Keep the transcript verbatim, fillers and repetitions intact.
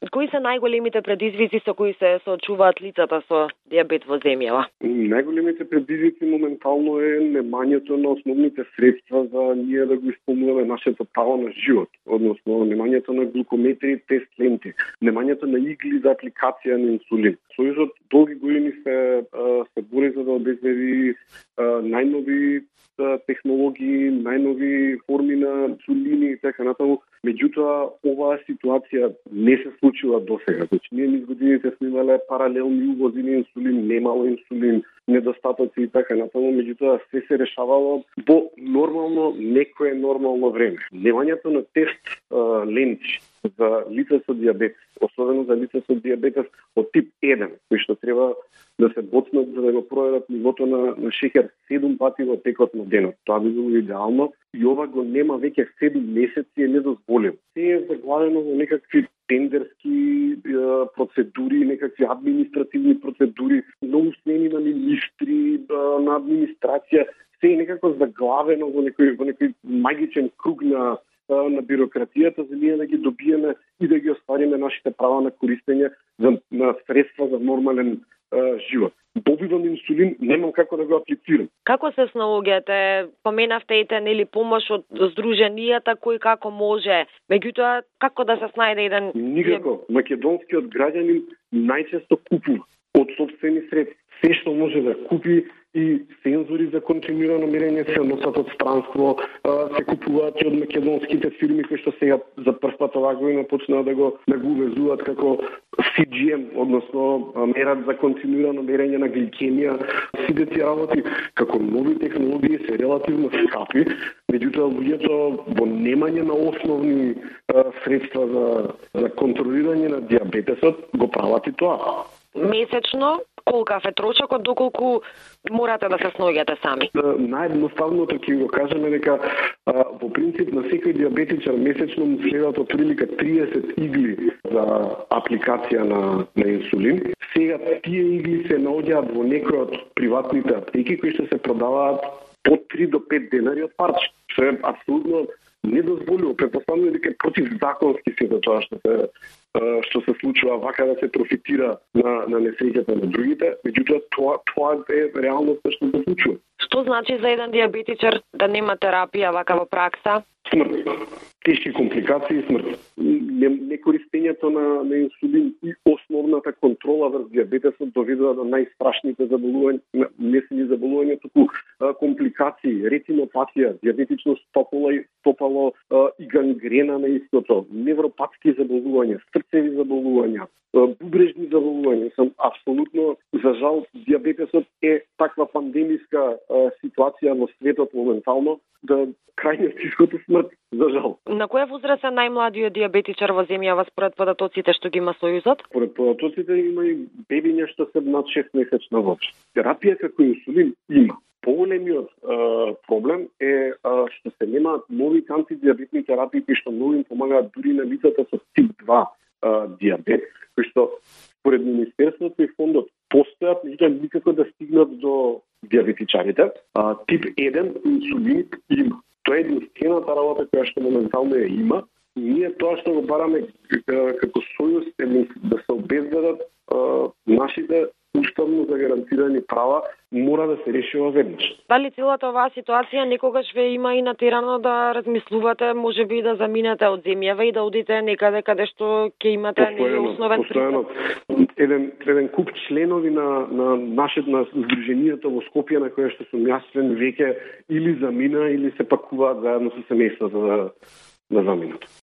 Кои се најголемите предизвици со кои се соочуваат лицата со дијабет во земјава? Најголемите предизвици моментално е немањето на основните средства за ние да го исполнуваме нашето право на живот, односно немањето на глукометри, тест ленти, немањето на игли за апликација на инсулин. Сојузот долги години се се бори за да обезбеди најнови технологии, најнови форми на инсулини и така натаму. Меѓутоа, оваа ситуација не се случила досега. Значи, ние низ годините сме имале паралелни увози на инсулин, немало инсулин, недостатоци и така натаму, меѓутоа се се решавало во нормално, некое нормално време. Немањето на тест а, ленти за лица со дијабет, особено за лица со дијабетес од тип еден, кои што треба да се боцнат за да го проверат нивото на, на шеќер седум пати во текот на денот. Тоа би било идеално и ова го нема веќе седум месеци е недозволено. Се е заглавено во некакви тендерски е, процедури, некакви административни процедури, многу смени на министри, е, на администрација, се е некако заглавено во некој, во некој магичен круг на на бирократијата за ние да ги добиеме и да ги оствариме нашите права на користење за, на средства за нормален е, живот. Добивам инсулин, немам како да го аплицирам. Како се снаоѓате? Поменавте и те нели помош од здруженијата кој како може. Меѓутоа, како да се снајде еден... Никако. Македонскиот граѓанин најчесто купува од сопствени средства. Се што може да купи и сензори за континуирано мерење се носат од странство, се купуваат и од македонските фирми кои што сега за прв пат оваа година почнаа да го да го увезуваат како Си Джи Ем, односно мерат за континуирано мерење на гликемија. Сите тие работи како нови технологии се релативно скапи, меѓутоа луѓето во немање на основни а, средства за за контролирање на дијабетесот го прават и тоа. Месечно колкав е трошокот, доколку морате да се снаоѓате сами? Наједноставното ќе го кажеме дека а, во принцип на секој дијабетичар месечно му следат отприлика триесет игли за апликација на, на инсулин. Сега тие игли се наоѓаат во некои од приватните аптеки кои што се продаваат по три до пет денари од парче. Што е апсолутно недозволено, претпоставувам дека е противзаконски се за тоа што се што се случува вака да се профитира на на несреќата на другите, меѓутоа тоа тоа е реалноста што се случува. Што значи за еден дијабетичар да нема терапија вака во пракса? Смрт. Тешки компликации и смрт. Некористењето на, на инсулин и основната контрола врз дијабетесот доведува до најстрашните заболувања, не се ни заболувања, туку а, компликации, ретинопатија, дијабетично стопало, стопало а, и гангрена на истото, невропатски заболувања, срцеви заболувања, бубрежни заболувања. Сам апсолутно, за жал, дијабетесот е таква пандемиска а, ситуација во светот моментално, да крајниот исход е смрт, за жал. На која возраст е најмладиот дијабетичар во земјава според податоците што ги има Сојузот? Според податоците има и бебиња што се над шест месечна возраст. Терапија како инсулин има. Поголемиот е, проблем е е, што се немаат нови антидиабетни терапии кои што многу им помагаат дури на лицата со тип два е, дијабет, кои што според Министерството и фондот постојат, меѓутоа никако да стигнат до дијабетичарите. А, тип еден инсулин има. Тоа е единствената работа која што моментално ја има. Ние тоа што го бараме како Сојуз е да се обезбедат нашите уставно загарантирани права мора да се реши веднаш. Дали целата оваа ситуација некогаш ве има и натерано да размислувате, можеби да заминете од земјава и да одите некаде каде што ќе имате неосновен пристап? Еден, еден куп членови на, на нашето на здруженијата во Скопје на која што сум јас член веќе или замина или се пакуваат заедно со семејства за да, да заминат.